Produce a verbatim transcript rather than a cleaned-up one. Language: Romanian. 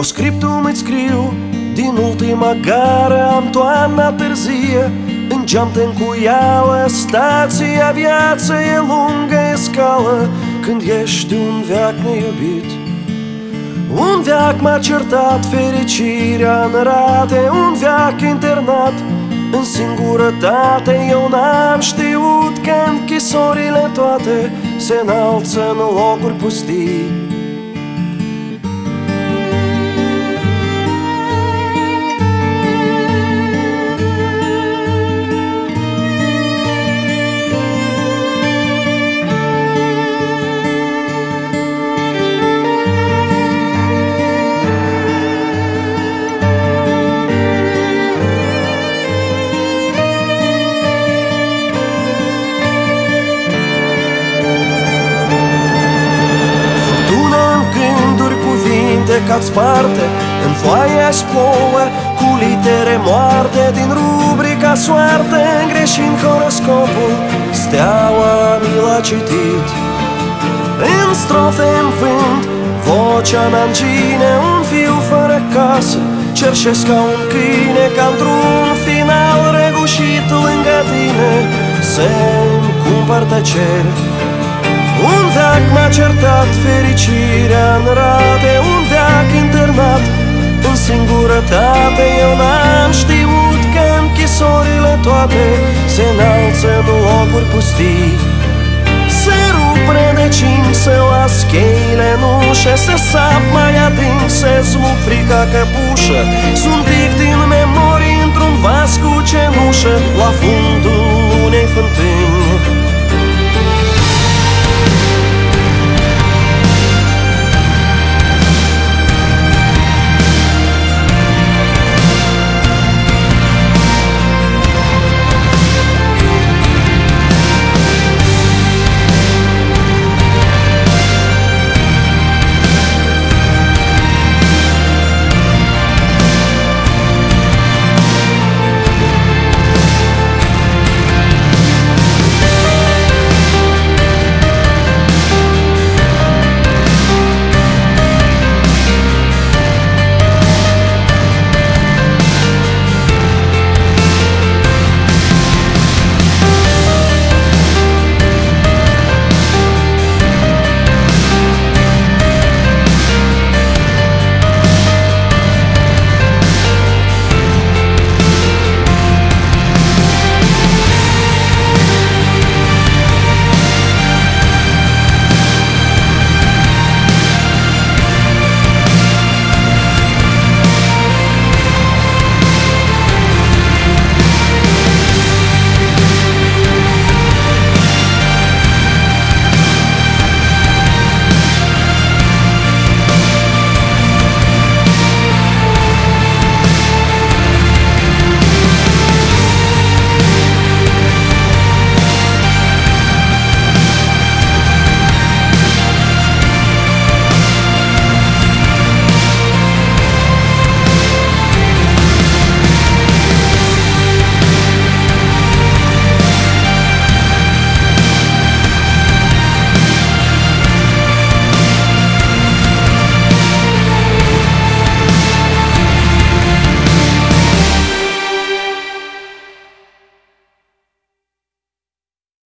Postscriptum îți scriu din ultima gară, am toamna târzie, în geam te încuială stația, viața e lungă, e scală când ești un veac neiubit. Un veac m-a certat, fericirea în rate, un veac internat în singurătate. Eu n-am știut că închisorile toate se înalță în locuri pustii. Ca-ți parte în foaia-și plouă cu litere moarte din rubrica soartă, greșind horoscopul, steaua mi l-a citit. În strofe în vânt, vocea în angine, un fiu fără casă, cerșesc ca un câine, ca într-un final răgușit lângă tine, semn cu împărtăceri. Un veac m-a certat, fericirea în rate, un veac internat în singurătate. Eu n-am știut că închisorile toate se înalță în locuri pustii. Se rup rădăcini, se las cheile în ușă, se sap mai adânc, se smuc frica căpușă. Sunt pic din memorii într-un vas cu cenușă, la fundul unei fântâni.